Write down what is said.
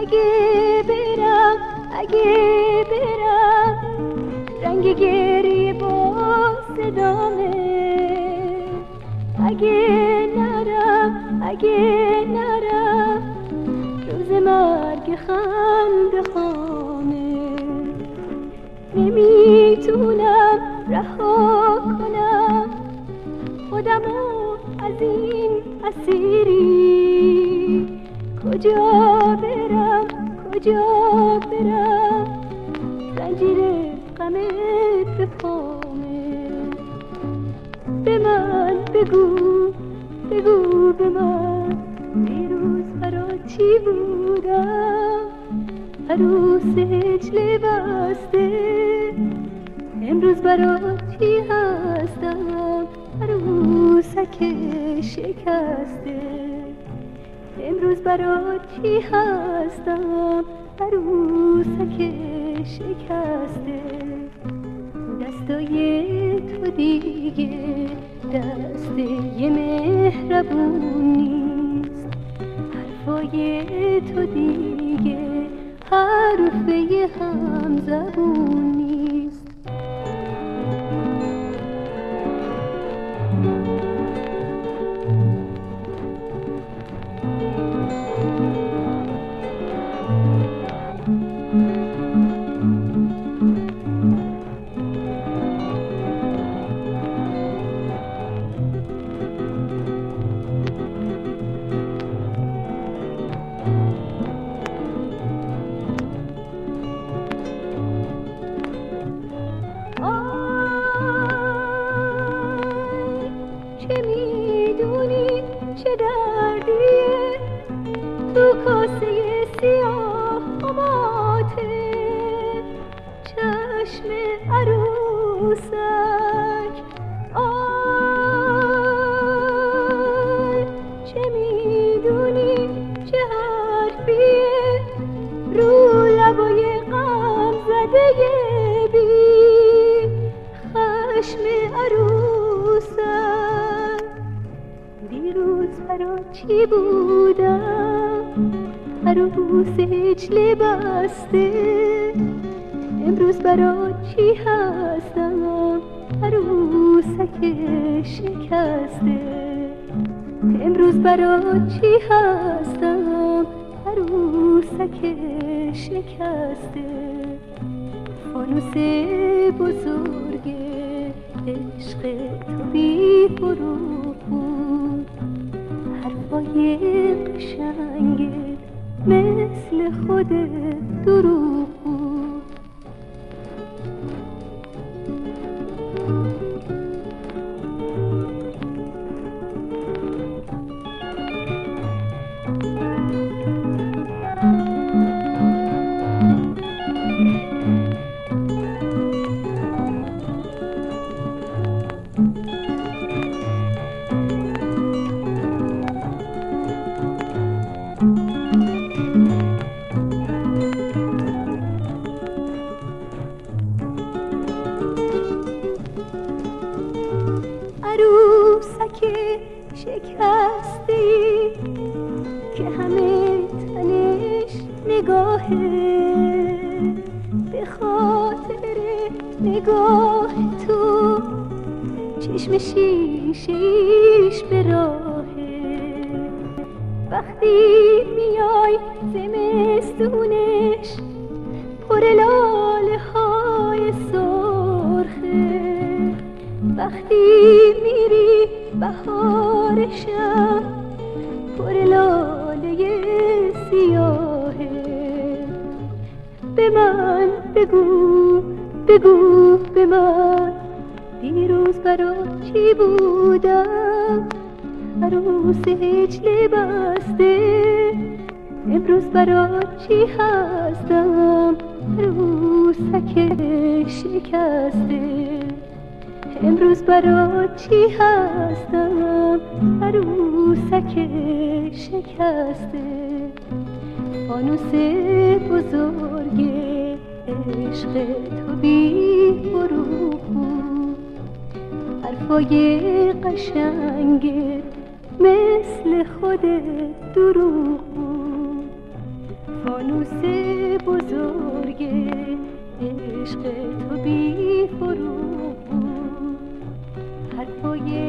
اگه برم رنگ گریه با صدامه، اگه نرم روز مرگ خنده خامه. نمیتونم رها کنم خودمو از این اسیری، کجا برم زنجیر غمت به پامه. به من بگو به من دیروز برا چی بودم؟ عروس هجله بسته امروز برا چی هستم؟ عروسک شکسته امروز برا چی هستم؟ عروسک شکسته. دستای تو دیگه دسته مهربون نیست، حرفای تو دیگه حرفه همزبون نیست. چه دردیه تو کاسه سیاه ماته، چشم عروسک آی چه میدونی چه حرفیه رو لبای غم زده بی خشم عروسک. دیروز برا چی بودم؟ عروس هجله بسته امروز برا چی هستم؟ عروسک شکسته امروز برا چی هستم؟ عروسک شکسته. فانوس بزرگ عشق تو بی فروغ بود، حرفای قشنگت مثل خود دروغ بود. عروسک شکستی که همه تنش نگاهه، به خاطر نگاه تو چشم شیشه‌ایش به راهه. وقتی میای زمستونش پر لاله های سرخه، وقتی میری بهارشم پر لاله سیاهه. به من بگو به من دیروز برا چی بودم؟ عروس هجله بسته امروز برا چی هستم؟ عروسک شکسته امروز برا چی هستم؟ عروسک شکسته. فانوس بزرگ عشق تو بی فروغ بود، حرفای قشنگت مثل خود دروغ بود. فانوس بزرگ عشق تو بی فروغ بود، حرفای